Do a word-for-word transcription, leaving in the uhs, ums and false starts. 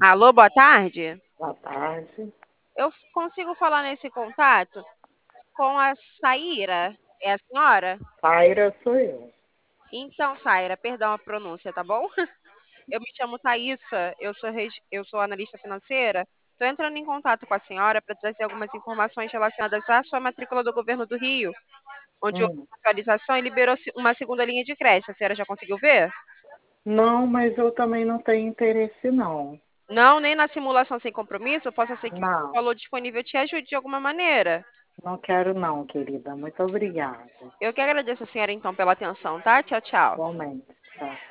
Alô, boa tarde. Boa tarde. Eu f- consigo falar nesse contato com a Saíra? É a senhora? Paira sou eu. Então, Saíra, perdão a pronúncia, tá bom? Eu me chamo Thaísa, eu sou, regi- eu sou analista financeira. Estou entrando em contato com a senhora para trazer algumas informações relacionadas à sua matrícula do governo do Rio, onde houve Hum. uma atualização e liberou se- uma segunda linha de crédito. A senhora já conseguiu ver? Não, mas eu também não tenho interesse, não. Não, nem na simulação sem compromisso, possa ser que o Não, valor disponível te ajude de alguma maneira. não quero não, querida. Muito obrigada. Eu que agradeço a senhora então pela atenção, tá? Tchau, tchau. Igualmente. Tchau.